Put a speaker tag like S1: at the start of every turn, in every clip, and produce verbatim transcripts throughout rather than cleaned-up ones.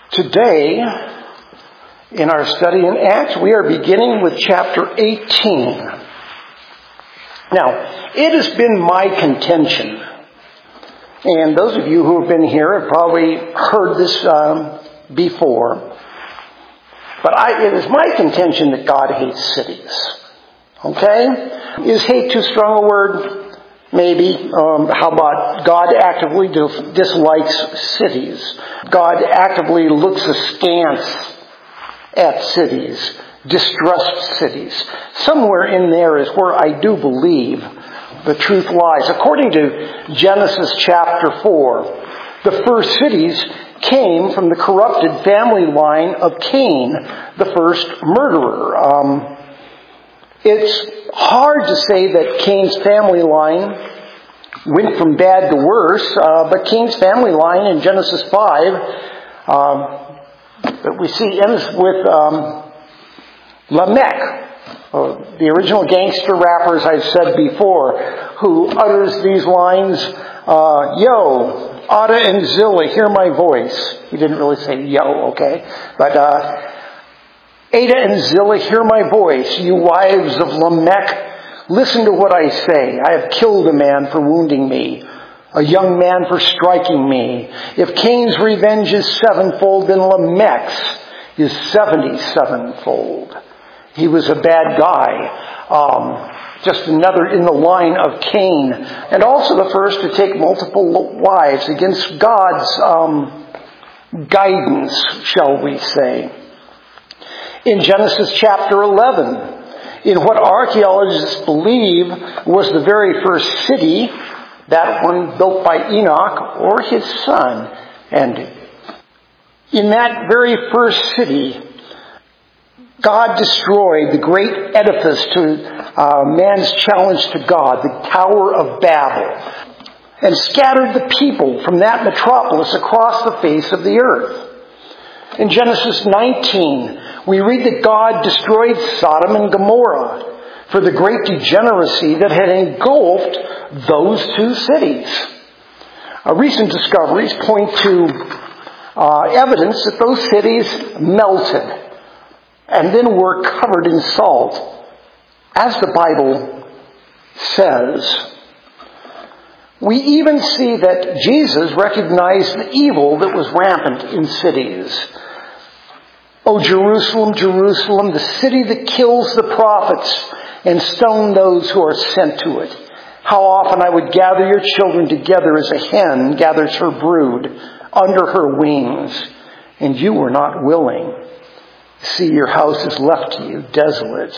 S1: Today, in our study in Acts, we are beginning with chapter eighteen. Now, it has been my contention, and those of you who have been here have probably heard this um, before, but I, it is my contention that God hates cities. Okay? Is hate too strong a word? Maybe. Um, how about God actively dislikes cities? God actively looks askance at cities, distrusts cities. Somewhere in there is where I do believe the truth lies. According to Genesis chapter four, the first cities came from the corrupted family line of Cain, the first murderer. Um, it's hard to say that Cain's family line went from bad to worse, uh, but Cain's family line in Genesis five, um, that we see ends with um, Lamech, uh, the original gangster rapper, as I've said before, who utters these lines, uh, "Yo, Ada and Zillah, hear my voice." He didn't really say yo, okay? But uh, Ada and Zillah, hear my voice, you wives of Lamech, listen to what I say. I have killed a man for wounding me, a young man for striking me. If Cain's revenge is sevenfold, then Lamech's is seventy-sevenfold. He was a bad guy. Um, just another in the line of Cain. And also the first to take multiple wives against God's um, guidance, shall we say. In Genesis chapter eleven, in what archaeologists believe was the very first city, that one built by Enoch or his son. And in that very first city, God destroyed the great edifice to uh, man's challenge to God, the Tower of Babel, and scattered the people from that metropolis across the face of the earth. In Genesis nineteen, we read that God destroyed Sodom and Gomorrah for the great degeneracy that had engulfed those two cities. Uh, recent discoveries point to uh, evidence that those cities melted and then were covered in salt, as the Bible says. We even see that Jesus recognized the evil that was rampant in cities. "O Jerusalem, Jerusalem, the city that kills the prophets and stone those who are sent to it. How often I would gather your children together as a hen gathers her brood under her wings, and you were not willing. See, your house is left to you desolate."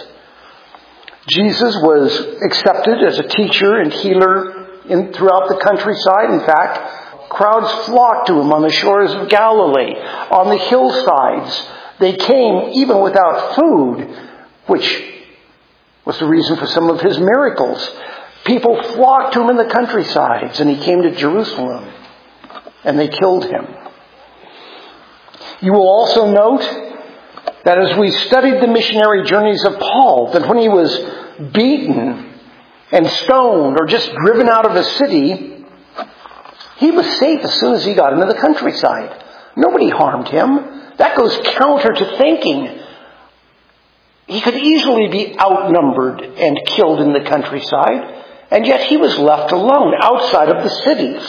S1: Jesus was accepted as a teacher and healer in, throughout the countryside. In fact, crowds flocked to him on the shores of Galilee, on the hillsides. They came even without food, which was the reason for some of his miracles. People flocked to him in the countrysides, and he came to Jerusalem, and they killed him. You will also note that as we studied the missionary journeys of Paul, that when he was beaten and stoned or just driven out of a city, he was safe as soon as he got into the countryside. Nobody harmed him. That goes counter to thinking. He could easily be outnumbered and killed in the countryside, and yet he was left alone outside of the cities.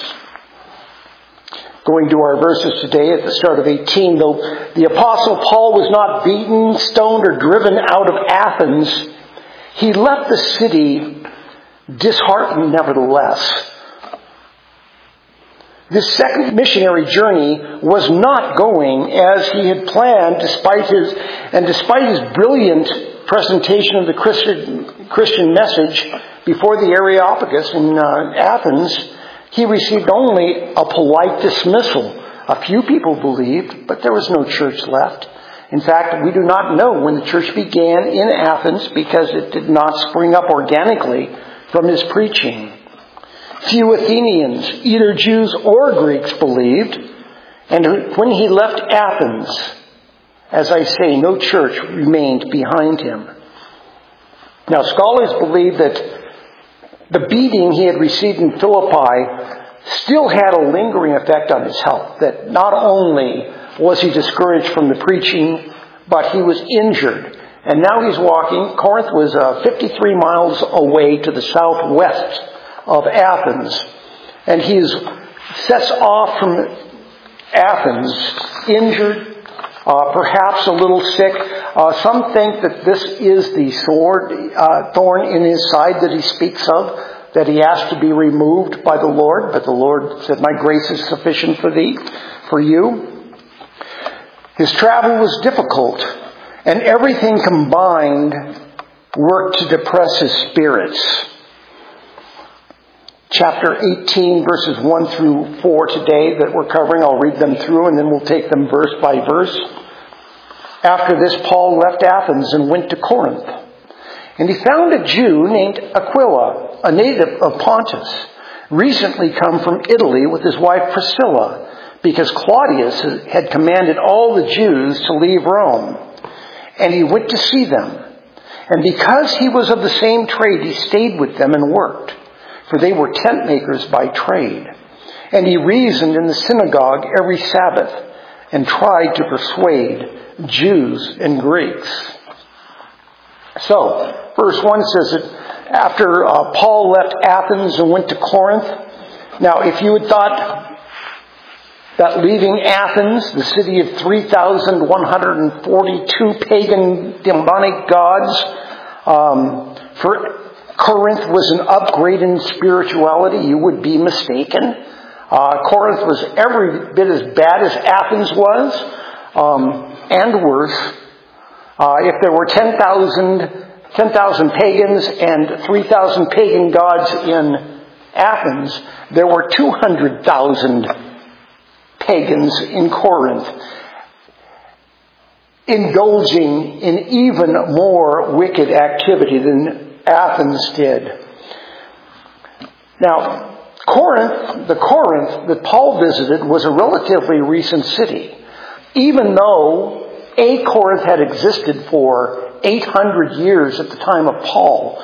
S1: Going to our verses today at the start of eighteen, though the Apostle Paul was not beaten, stoned, or driven out of Athens, he left the city disheartened nevertheless. This second missionary journey was not going as he had planned, despite his and despite his brilliant presentation of the Christian Christian message before the Areopagus in uh, Athens. He received only a polite dismissal. A few people believed, but there was no church left. In fact, we do not know when the church began in Athens because it did not spring up organically from his preaching. Few Athenians, either Jews or Greeks, believed. And when he left Athens, as I say, no church remained behind him. Now, scholars believe that the beating he had received in Philippi still had a lingering effect on his health, that not only was he discouraged from the preaching, but he was injured. And now he's walking. Corinth was uh, fifty-three miles away to the southwest of Athens. And he sets off from Athens, injured, uh, perhaps a little sick. Uh, some think that this is the sword, uh, thorn in his side that he speaks of, that he asked to be removed by the Lord. But the Lord said, "My grace is sufficient for thee, for you." His travel was difficult, and everything combined worked to depress his spirits. Chapter eighteen, verses one through four today that we're covering. I'll read them through and then we'll take them verse by verse. After this, Paul left Athens and went to Corinth. And he found a Jew named Aquila, a native of Pontus, recently come from Italy with his wife Priscilla, because Claudius had commanded all the Jews to leave Rome. And he went to see them. And because he was of the same trade, he stayed with them and worked. For they were tent makers by trade. And he reasoned in the synagogue every Sabbath and tried to persuade Jews and Greeks. So, verse one says that after uh, Paul left Athens and went to Corinth. Now, if you had thought that leaving Athens, the city of three thousand one hundred forty-two pagan demonic gods, um, for Corinth was an upgrade in spirituality, you would be mistaken. Uh, Corinth was every bit as bad as Athens was, um, and worse. Uh, if there were ten thousand pagans and three thousand pagan gods in Athens, there were two hundred thousand pagans in Corinth, indulging in even more wicked activity than Athens did. Now, Corinth, the Corinth that Paul visited was a relatively recent city. Even though a Corinth had existed for eight hundred years at the time of Paul,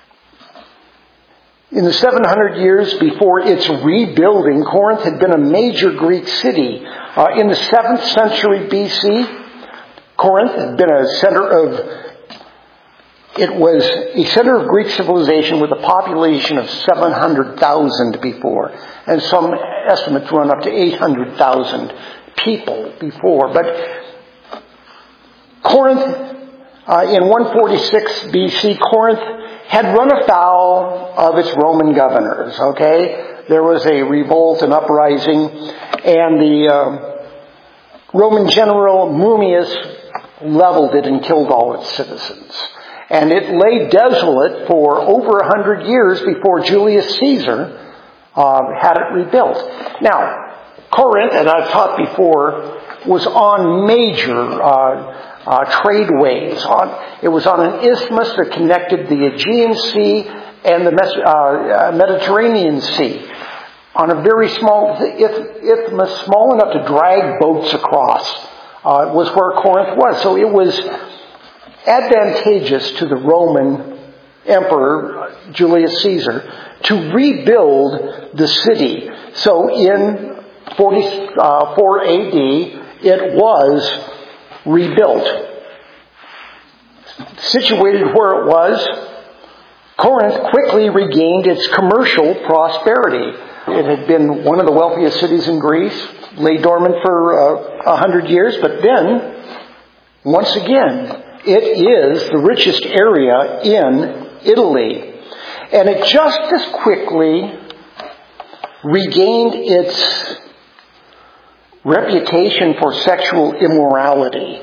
S1: in the seven hundred years before its rebuilding, Corinth had been a major Greek city. Uh, in the seventh century B C, Corinth had been a center of It was a center of Greek civilization with a population of seven hundred thousand before. And some estimates run up to eight hundred thousand people before. But Corinth, uh, in one forty-six B C, Corinth had run afoul of its Roman governors, okay? There was a revolt, an uprising, and the uh, Roman general Mummius leveled it and killed all its citizens. And it lay desolate for over a hundred years before Julius Caesar uh, had it rebuilt. Now, Corinth, and I've taught before, was on major uh, uh, tradeways. On, it was on an isthmus that connected the Aegean Sea and the Mes- uh, Mediterranean Sea. On a very small isthmus, small enough to drag boats across, uh, was where Corinth was. So it was advantageous to the Roman Emperor, Julius Caesar, to rebuild the city. So in forty-four A D, it was rebuilt. Situated where it was, Corinth quickly regained its commercial prosperity. It had been one of the wealthiest cities in Greece, lay dormant for a uh, hundred years, but then, once again, it is the richest area in Italy. And it just as quickly regained its reputation for sexual immorality.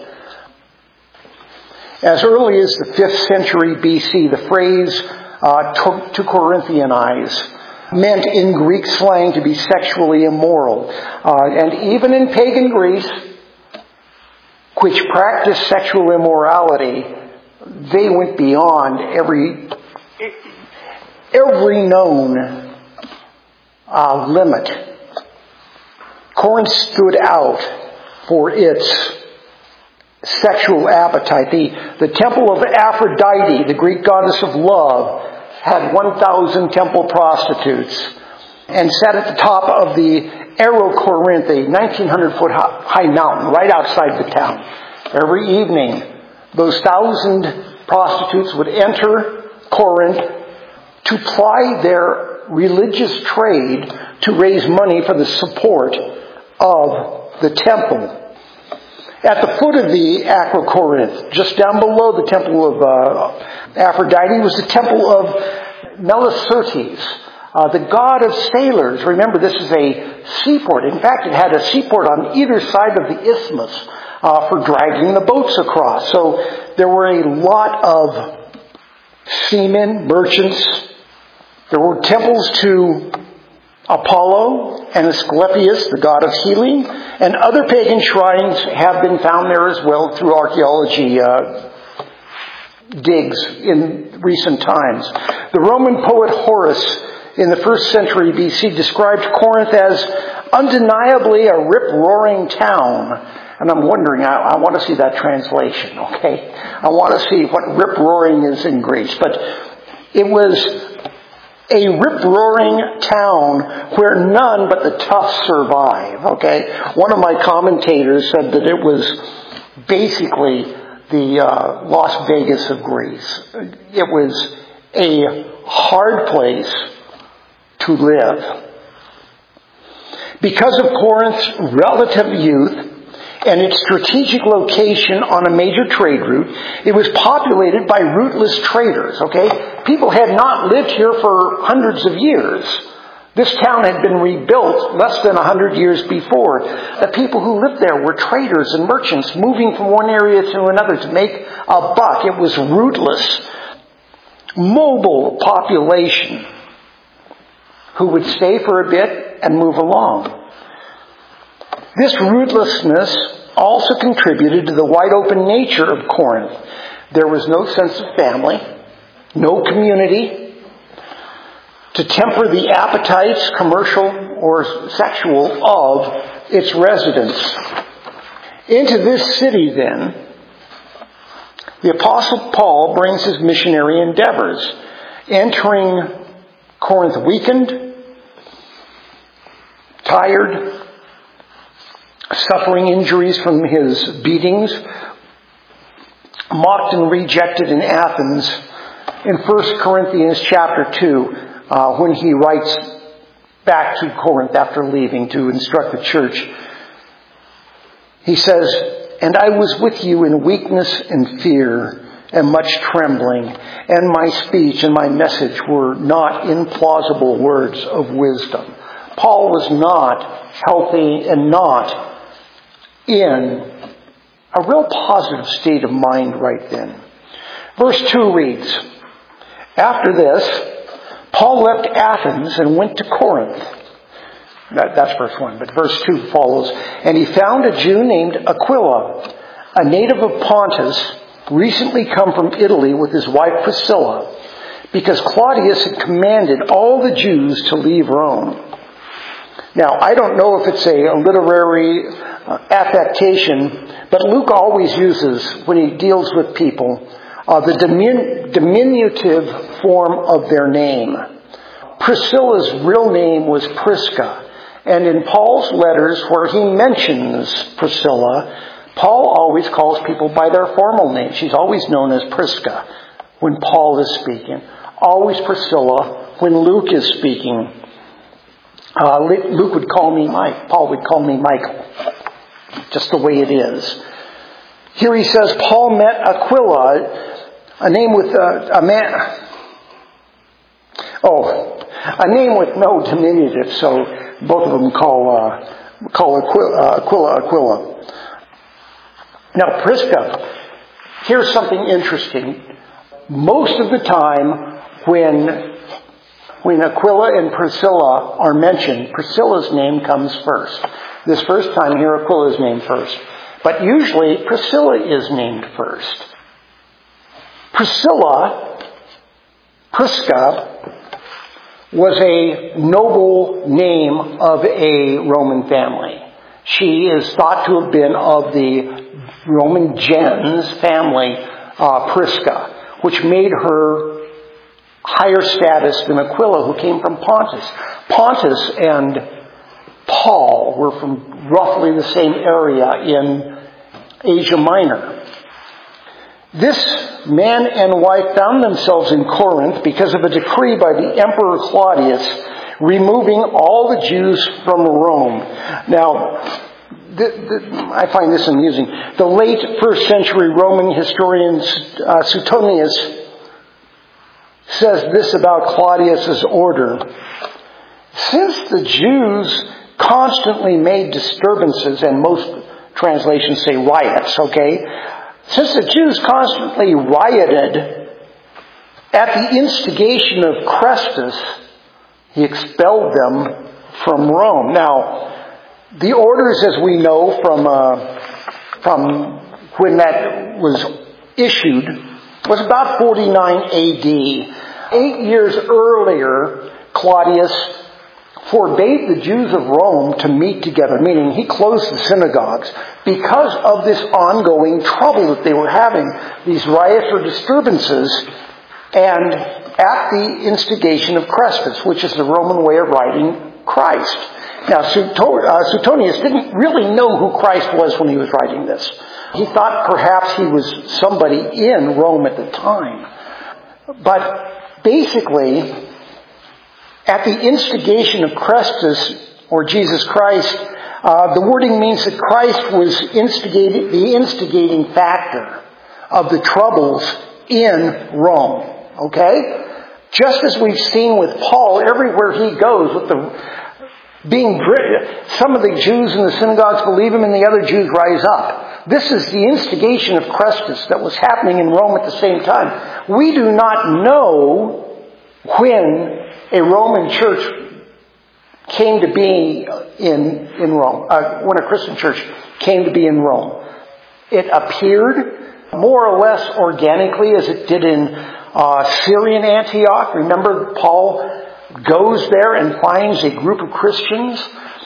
S1: As early as the fifth century B C, the phrase uh, to, to Corinthianize meant in Greek slang to be sexually immoral. Uh, and even in pagan Greece, which practiced sexual immorality, they went beyond every every known uh, limit. Corinth stood out for its sexual appetite. The, the temple of Aphrodite, the Greek goddess of love, had one thousand temple prostitutes. and sat at the top of the Aerocorinth, a nineteen hundred foot high mountain right outside the town. Every evening, those thousand prostitutes would enter Corinth to ply their religious trade to raise money for the support of the temple. At the foot of the Acrocorinth, just down below the temple of uh, Aphrodite, was the temple of Melicertes, uh, the god of sailors. Remember, this is a seaport. In fact, it had a seaport on either side of the isthmus uh, for dragging the boats across. So there were a lot of seamen, merchants. There were temples to Apollo and Asclepius, the god of healing, and other pagan shrines have been found there as well through archaeology uh, digs in recent times. The Roman poet Horace in the first century B C described Corinth as undeniably a rip-roaring town. And I'm wondering, I, I want to see that translation, okay? I want to see what rip-roaring is in Greece. But it was a rip-roaring town where none but the tough survive, okay? One of my commentators said that it was basically the uh, Las Vegas of Greece. It was a hard place to live. Because of Corinth's relative youth and its strategic location on a major trade route, it was populated by rootless traders, okay? People had not lived here for hundreds of years. This town had been rebuilt less than a hundred years before. The people who lived there were traders and merchants moving from one area to another to make a buck. It was rootless, mobile population who would stay for a bit and move along. This rootlessness also contributed to the wide open nature of Corinth. There was no sense of family, no community to temper the appetites, commercial or sexual, of its residents. Into this city, then, the Apostle Paul brings his missionary endeavors, entering Corinth weakened, tired, suffering injuries from his beatings, mocked and rejected in Athens. In First Corinthians chapter two, uh, when he writes back to Corinth after leaving to instruct the church, he says, "And I was with you in weakness and fear and much trembling, and my speech and my message were not implausible words of wisdom." Paul was not healthy and not in a real positive state of mind right then. Verse two reads, "After this, Paul left Athens and went to Corinth." That, that's verse one, but verse two follows. "And he found a Jew named Aquila, a native of Pontus, recently come from Italy with his wife Priscilla, because Claudius had commanded all the Jews to leave Rome." Now, I don't know if it's a literary uh, affectation, but Luke always uses, when he deals with people, uh, the dimin- diminutive form of their name. Priscilla's real name was Prisca, and in Paul's letters where he mentions Priscilla, Paul always calls people by their formal name. She's always known as Prisca when Paul is speaking. Always Priscilla when Luke is speaking. Uh, Luke would call me Mike. Paul would call me Michael. Just the way it is. Here he says Paul met Aquila, a name with uh, a man. Oh, a name with no diminutive. So both of them call uh, call Aquila, Aquila Aquila. Now Prisca. Here's something interesting. Most of the time when When Aquila and Priscilla are mentioned, Priscilla's name comes first. This first time here, Aquila's named first. But usually, Priscilla is named first. Priscilla, Prisca, was a noble name of a Roman family. She is thought to have been of the Roman gens family, uh, Prisca, which made her higher status than Aquila, who came from Pontus. Pontus and Paul were from roughly the same area in Asia Minor. This man and wife found themselves in Corinth because of a decree by the Emperor Claudius removing all the Jews from Rome. Now, the, the, I find this amusing. The late first century Roman historian uh, Suetonius says this about Claudius's order. Since the Jews constantly made disturbances, and most translations say riots, okay? Since the Jews constantly rioted at the instigation of Chrestus, he expelled them from Rome. Now, the orders, as we know from uh, from when that was issued, was about forty-nine A D. Eight years earlier, Claudius forbade the Jews of Rome to meet together, meaning he closed the synagogues because of this ongoing trouble that they were having, these riots or disturbances, and at the instigation of Chrestus, which is the Roman way of writing Christ. Now, Suetonius didn't really know who Christ was when he was writing this. He thought perhaps he was somebody in Rome at the time. But basically, at the instigation of Chrestus, or Jesus Christ, uh, the wording means that Christ was instigating, the instigating factor of the troubles in Rome. Okay? Just as we've seen with Paul, everywhere he goes, with the being some of the Jews in the synagogues believe him and the other Jews rise up. This is the instigation of Chrestus that was happening in Rome at the same time. We do not know when a Roman church came to be in in Rome, uh, when a Christian church came to be in Rome. It appeared more or less organically as it did in uh, Syrian Antioch. Remember, Paul goes there and finds a group of Christians.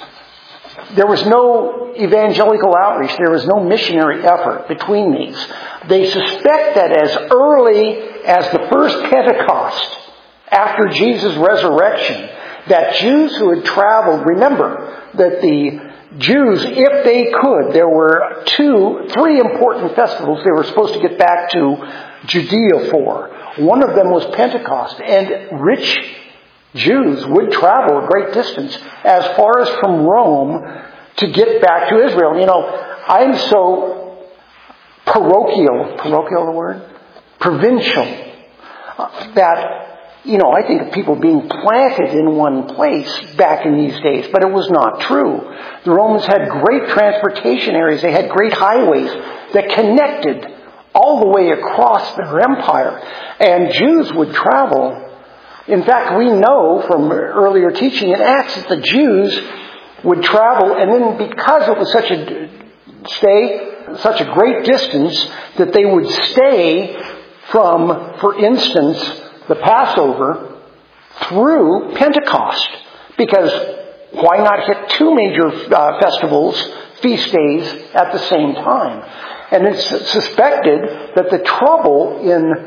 S1: There was no evangelical outreach. There was no missionary effort between these. They suspect that as early as the first Pentecost, after Jesus' resurrection, that Jews who had traveled, remember that the Jews, if they could, there were two, three important festivals they were supposed to get back to Judea for. One of them was Pentecost, and rich Jews would travel a great distance as far as from Rome to get back to Israel. You know, I'm so parochial, parochial the word? Provincial, uh, that, you know, I think of people being planted in one place back in these days, but it was not true. The Romans had great transportation areas. They had great highways that connected all the way across their empire. And Jews would travel. In fact, we know from earlier teaching in Acts that the Jews would travel, and then because it was such a stay, such a great distance, that they would stay from, for instance, the Passover through Pentecost. Because why not hit two major uh, festivals, feast days, at the same time? And it's suspected that the trouble in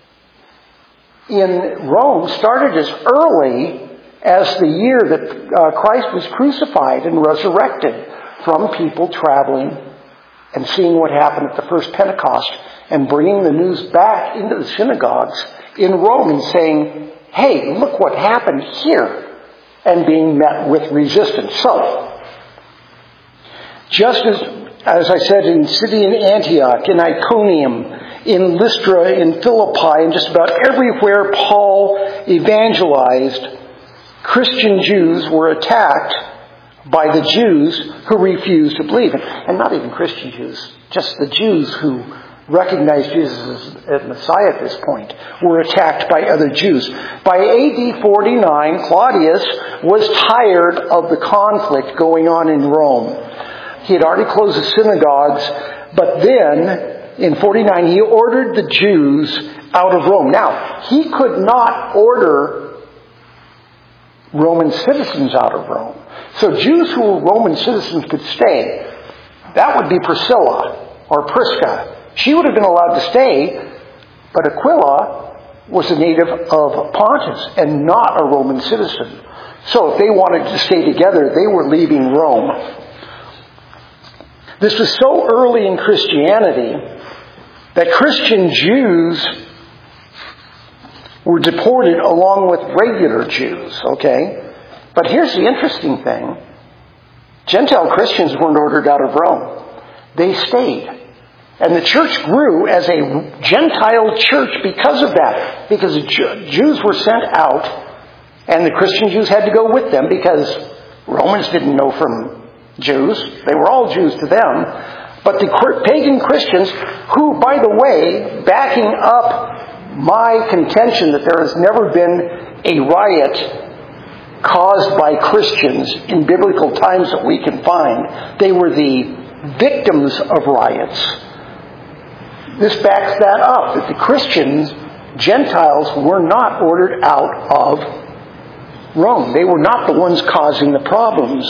S1: in Rome started as early as the year that uh, Christ was crucified and resurrected, from people traveling and seeing what happened at the first Pentecost and bringing the news back into the synagogues in Rome and saying, hey, look what happened here, and being met with resistance. So, just as, as I said, in city in Antioch, in Iconium, in Lystra, in Philippi, and just about everywhere Paul evangelized, Christian Jews were attacked by the Jews who refused to believe. And not even Christian Jews, just the Jews who recognized Jesus as Messiah at this point were attacked by other Jews. By A D forty-nine, Claudius was tired of the conflict going on in Rome. He had already closed the synagogues, but then in forty-nine, he ordered the Jews out of Rome. Now, he could not order Roman citizens out of Rome. So Jews who were Roman citizens could stay. That would be Priscilla or Prisca. She would have been allowed to stay, but Aquila was a native of Pontus and not a Roman citizen. So if they wanted to stay together, they were leaving Rome. This was so early in Christianity that Christian Jews were deported along with regular Jews, okay? But here's the interesting thing. Gentile Christians weren't ordered out of Rome. They stayed. And the church grew as a Gentile church because of that. Because the Jews were sent out, and the Christian Jews had to go with them because Romans didn't know from Jews. They were all Jews to them. But the pagan Christians, who, by the way, backing up my contention that there has never been a riot caused by Christians in biblical times that we can find, they were the victims of riots. This backs that up, that the Christians, Gentiles, were not ordered out of Rome. They were not the ones causing the problems.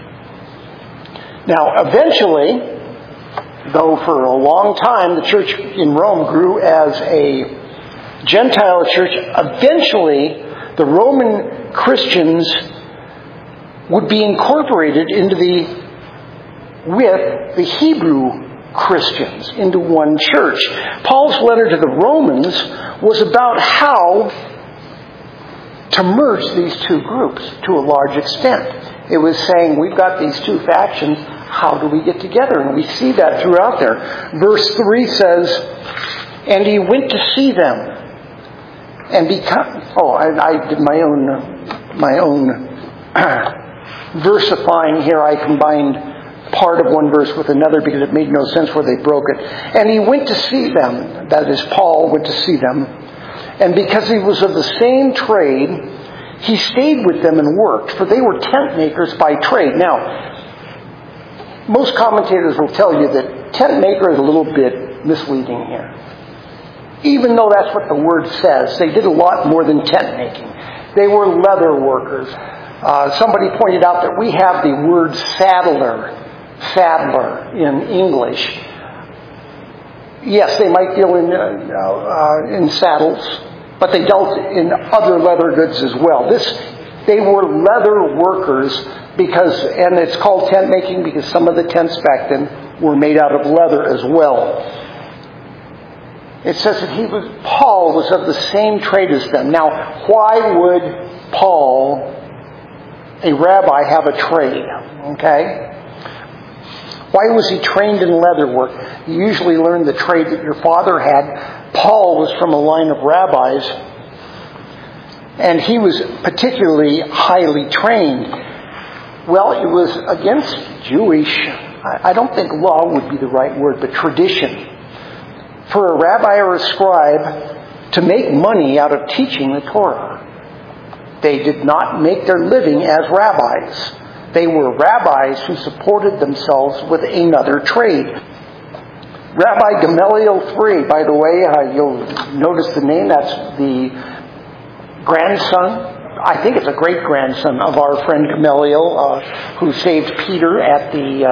S1: Now, eventually, though for a long time the church in Rome grew as a Gentile church, eventually the Roman Christians would be incorporated into the with the Hebrew Christians into one church. Paul's letter to the Romans was about how to merge these two groups to a large extent. It was saying, we've got these two factions, how do we get together? And we see that throughout there. Verse three says, and he went to see them. And become, oh, I, I did my own, my own versifying here. I combined part of one verse with another because it made no sense where they broke it. And he went to see them. That is, Paul went to see them. And because he was of the same trade, he stayed with them and worked, for they were tent makers by trade. Now, most commentators will tell you that tent maker is a little bit misleading here. Even though that's what the word says, they did a lot more than tent making. They were leather workers. Uh, somebody pointed out that we have the word saddler, saddler in English. Yes, they might deal in uh, uh, in saddles, but they dealt in other leather goods as well. This, they were leather workers because, and it's called tent making because some of the tents back then were made out of leather as well. It says that he was, Paul was of the same trade as them. Now, why would Paul, a rabbi, have a trade? Okay? Why was he trained in leather work? You usually learn the trade that your father had. Paul was from a line of rabbis, and he was particularly highly trained. Well, it was against Jewish, I don't think law would be the right word, but tradition, for a rabbi or a scribe to make money out of teaching the Torah. They did not make their living as rabbis. They were rabbis who supported themselves with another trade. Rabbi Gamaliel the Third, by the way, uh, you'll notice the name, that's the grandson, I think it's a great-grandson of our friend Gamaliel, uh, who saved Peter at the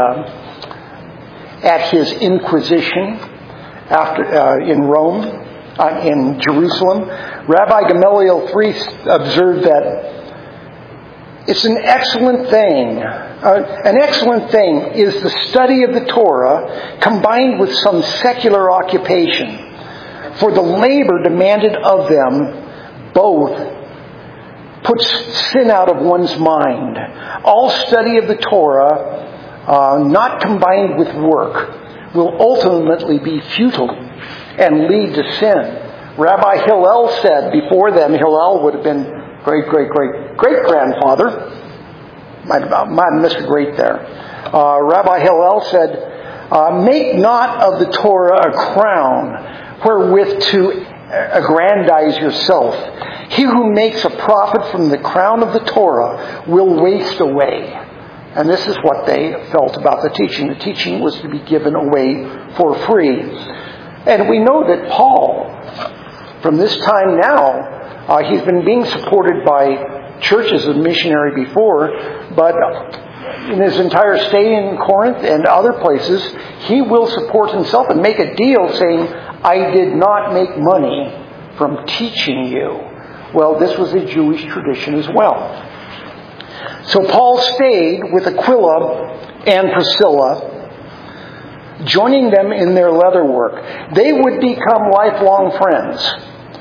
S1: uh, at his Inquisition after uh, in Rome, uh, in Jerusalem. Rabbi Gamaliel the Third observed that it's an excellent thing. Uh, an excellent thing is the study of the Torah combined with some secular occupation. For the labor demanded of them both puts sin out of one's mind. All study of the Torah, uh, not combined with work, will ultimately be futile and lead to sin. Rabbi Hillel said before them, Hillel would have been great, great, great, great grandfather. Might have missed a great there. Uh, Rabbi Hillel said, uh, make not of the Torah a crown wherewith to aggrandize yourself. He who makes a profit from the crown of the Torah will waste away. And this is what they felt about the teaching. The teaching was to be given away for free. And we know that Paul, from this time now, Uh, he's been being supported by churches as a missionary before, but in his entire stay in Corinth and other places, he will support himself and make a deal saying, I did not make money from teaching you. Well, this was a Jewish tradition as well. So Paul stayed with Aquila and Priscilla, joining them in their leather work. They would become lifelong friends.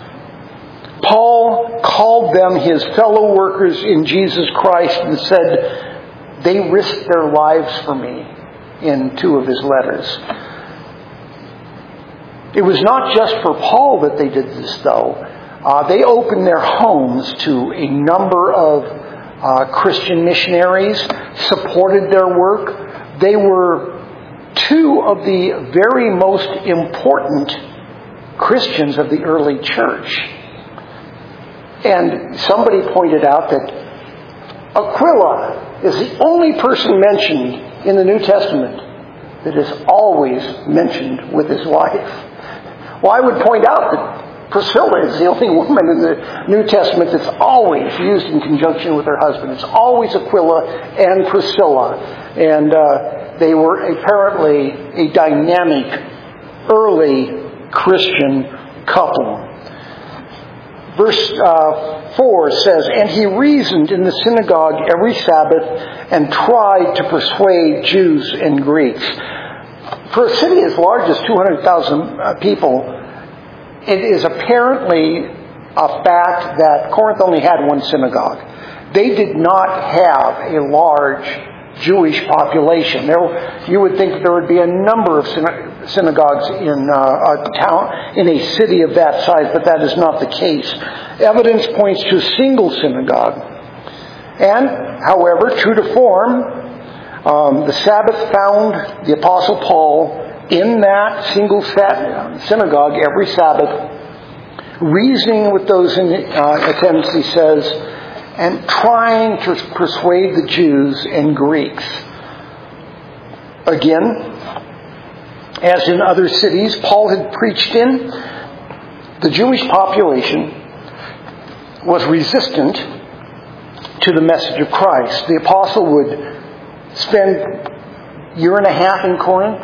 S1: Paul called them his fellow workers in Jesus Christ and said, they risked their lives for me, in two of his letters. It was not just for Paul that they did this, though. Uh, they opened their homes to a number of uh, Christian missionaries, supported their work. They were two of the very most important Christians of the early church. And somebody pointed out that Aquila is the only person mentioned in the New Testament that is always mentioned with his wife. Well, I would point out that Priscilla is the only woman in the New Testament that's always used in conjunction with her husband. It's always Aquila and Priscilla. And uh, they were apparently a dynamic, early Christian couple. Verse uh, four says, and he reasoned in the synagogue every Sabbath and tried to persuade Jews and Greeks. For a city as large as two hundred thousand uh, people, it is apparently a fact that Corinth only had one synagogue. They did not have a large Jewish population. There, you would think that there would be a number of synagogues in uh, a town, in a city of that size, but that is not the case. Evidence points to a single synagogue. And, however, true to form, um, the Sabbath found the Apostle Paul in that single synagogue every Sabbath, reasoning with those in uh, attendance, he says, and trying to persuade the Jews and Greeks. Again, as in other cities Paul had preached in, the Jewish population was resistant to the message of Christ. The apostle would spend a year and a half in Corinth.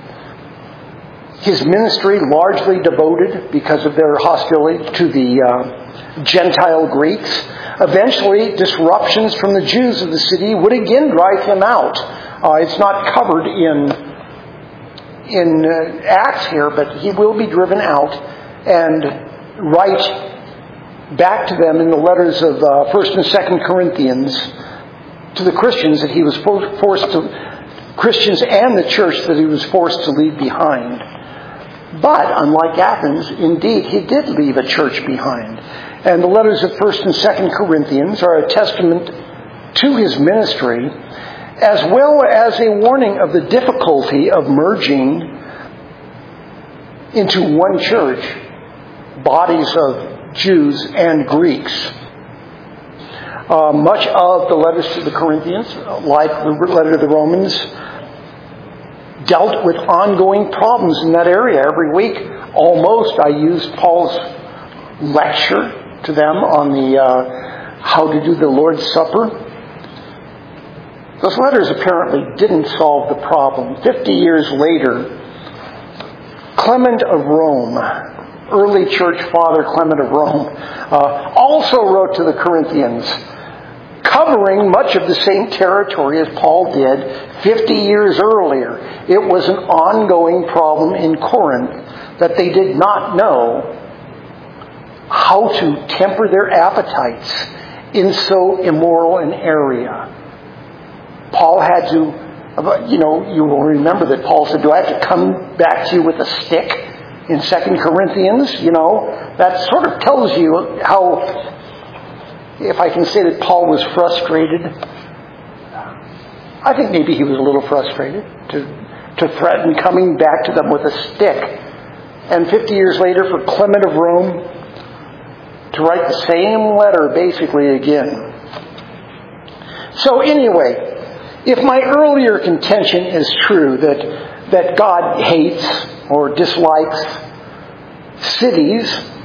S1: His ministry largely devoted, because of their hostility, to the uh, Gentile Greeks. Eventually, disruptions from the Jews of the city would again drive him out. Uh, it's not covered in in uh, Acts here, but he will be driven out and write back to them in the letters of uh, First and Second Corinthians to the Christians that he was forced to, Christians and the church that he was forced to leave behind. But, unlike Athens, indeed, he did leave a church behind. And the letters of First and Second Corinthians are a testament to his ministry, as well as a warning of the difficulty of merging into one church bodies of Jews and Greeks. Uh, much of the letters to the Corinthians, like the letter to the Romans, dealt with ongoing problems in that area. Every week, almost, I used Paul's lecture to them on the uh, how to do the Lord's Supper. Those letters apparently didn't solve the problem. Fifty years later, Clement of Rome, early church father Clement of Rome, uh, also wrote to the Corinthians, covering much of the same territory as Paul did fifty years earlier. It was an ongoing problem in Corinth that they did not know how to temper their appetites in so immoral an area. Paul had to, you know, you will remember that Paul said, do I have to come back to you with a stick in Second Corinthians? You know, that sort of tells you how, if I can say that Paul was frustrated. I think maybe he was a little frustrated to, to threaten coming back to them with a stick. And fifty years later, for Clement of Rome to write the same letter basically again. So anyway, if my earlier contention is true that, that God hates or dislikes cities,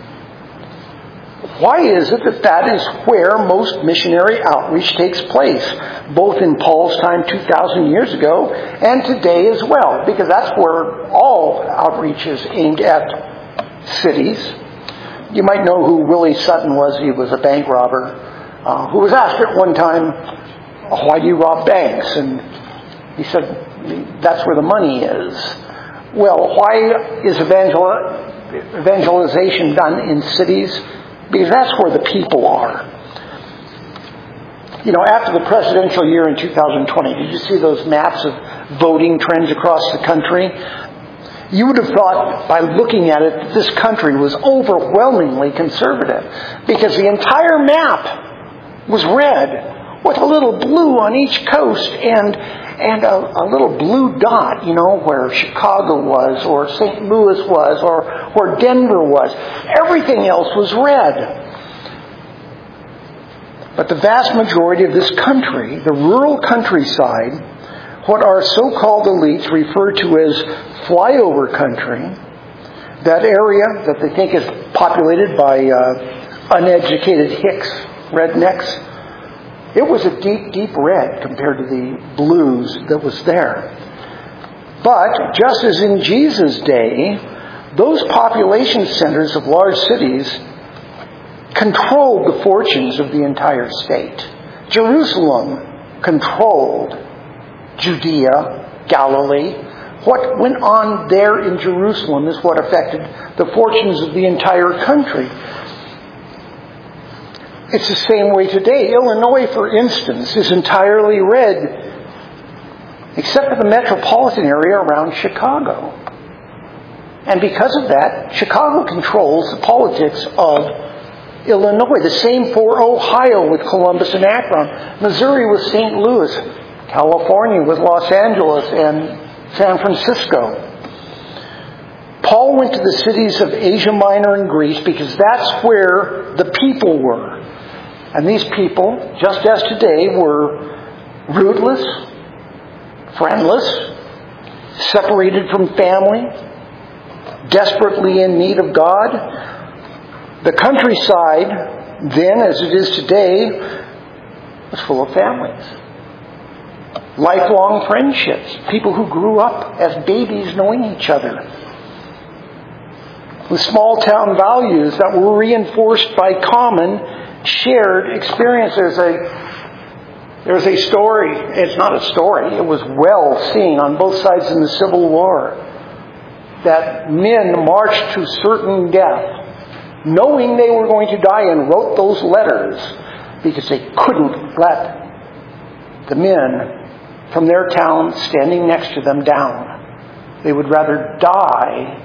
S1: why is it that that is where most missionary outreach takes place, both in Paul's time two thousand years ago and today as well? Because that's where all outreach is aimed at cities. You might know who Willie Sutton was. He was a bank robber uh, who was asked at one time, why do you rob banks? And he said, that's where the money is. Well, why is evangel- evangelization done in cities? Because that's where the people are. You know, after the presidential year in two thousand twenty, did you see those maps of voting trends across the country? You would have thought, by looking at it, that this country was overwhelmingly conservative, because the entire map was red, with a little blue on each coast, and and a, a little blue dot, you know, where Chicago was, or Saint Louis was, or where Denver was. Everything else was red. But the vast majority of this country, the rural countryside, what our so-called elites refer to as flyover country, that area that they think is populated by uh, uneducated hicks, rednecks, it was a deep, deep red compared to the blues that was there. But just as in Jesus' day, those population centers of large cities controlled the fortunes of the entire state. Jerusalem controlled Judea, Galilee. What went on there in Jerusalem is what affected the fortunes of the entire country. It's the same way today. Illinois, for instance, is entirely red, except for the metropolitan area around Chicago. And because of that, Chicago controls the politics of Illinois. The same for Ohio with Columbus and Akron. Missouri with Saint Louis. California with Los Angeles and San Francisco. Paul went to the cities of Asia Minor and Greece because that's where the people were. And these people, just as today, were rootless, friendless, separated from family, desperately in need of God. The countryside, then, as it is today, was full of families. Lifelong friendships. People who grew up as babies knowing each other. With small town values that were reinforced by common, shared experience. There's a, there's a story. It's not a story. It was well seen on both sides in the Civil War. That men marched to certain death, knowing they were going to die, and wrote those letters because they couldn't let the men from their town standing next to them down. They would rather die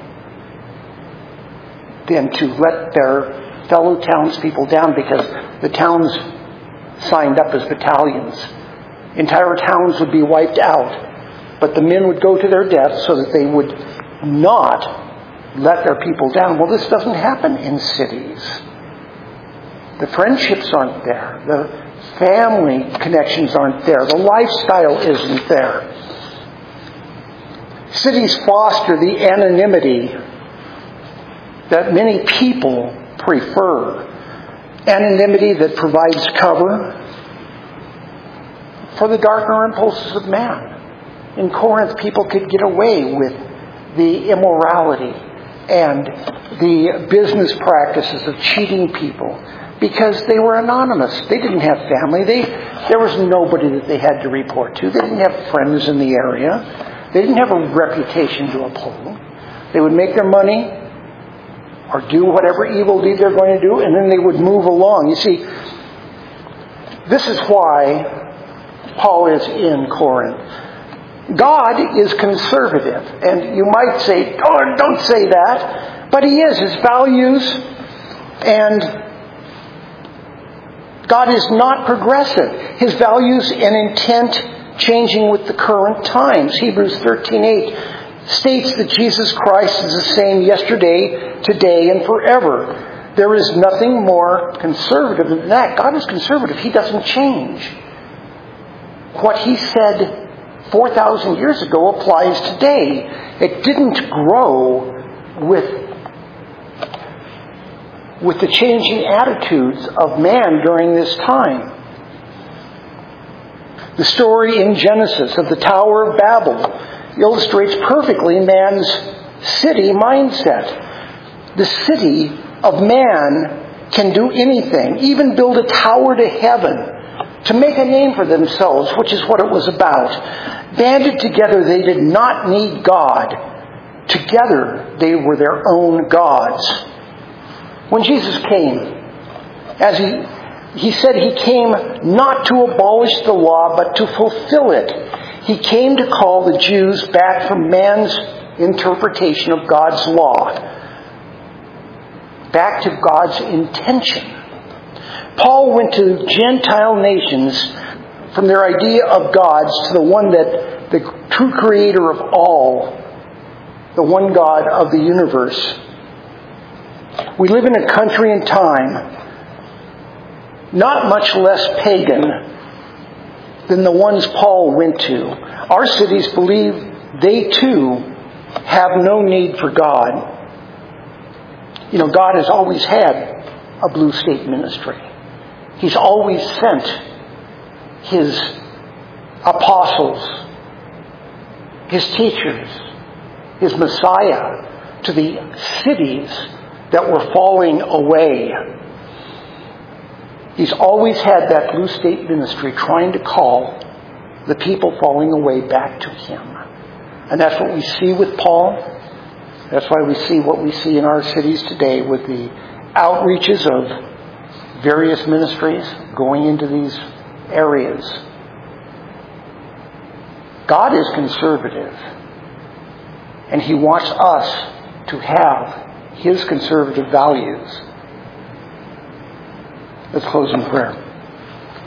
S1: than to let their fellow townspeople down, because the towns signed up as battalions. Entire towns would be wiped out, but the men would go to their death so that they would not let their people down. Well, this doesn't happen in cities. The friendships aren't there. The family connections aren't there. The lifestyle isn't there. Cities foster the anonymity that many people prefer. Anonymity that provides cover for the darker impulses of man. In Corinth, people could get away with the immorality and the business practices of cheating people because they were anonymous. They didn't have family. They, there was nobody that they had to report to. They didn't have friends in the area. They didn't have a reputation to uphold. They would make their money or do whatever evil deed they're going to do, and then they would move along. You see, this is why Paul is in Corinth. God is conservative. And you might say, oh, don't say that. But He is. His values, and God is not progressive. His values and intent changing with the current times. Hebrews thirteen eight states that Jesus Christ is the same yesterday, today, and forever. There is nothing more conservative than that. God is conservative. He doesn't change. What He said four thousand years ago applies today. It didn't grow with, with the changing attitudes of man during this time. The story in Genesis of the Tower of Babel illustrates perfectly man's city mindset. The city of man can do anything, even build a tower to heaven to make a name for themselves, which is what it was about. Banded together, they did not need God. Together, they were their own gods. When Jesus came, as he, he said he came not to abolish the law, but to fulfill it. He came to call the Jews back from man's interpretation of God's law, back to God's intention. Paul went to Gentile nations from their idea of gods to the one that, the true creator of all, the one God of the universe. We live in a country and time not much less pagan than the ones Paul went to. Our cities believe they too have no need for God. You know, God has always had a blue state ministry. He's always sent His apostles, His teachers, His Messiah to the cities that were falling away. He's always had that blue state ministry trying to call the people falling away back to Him. And that's what we see with Paul. That's why we see what we see in our cities today with the outreaches of various ministries going into these areas. God is conservative, and He wants us to have His conservative values. Let's close in prayer.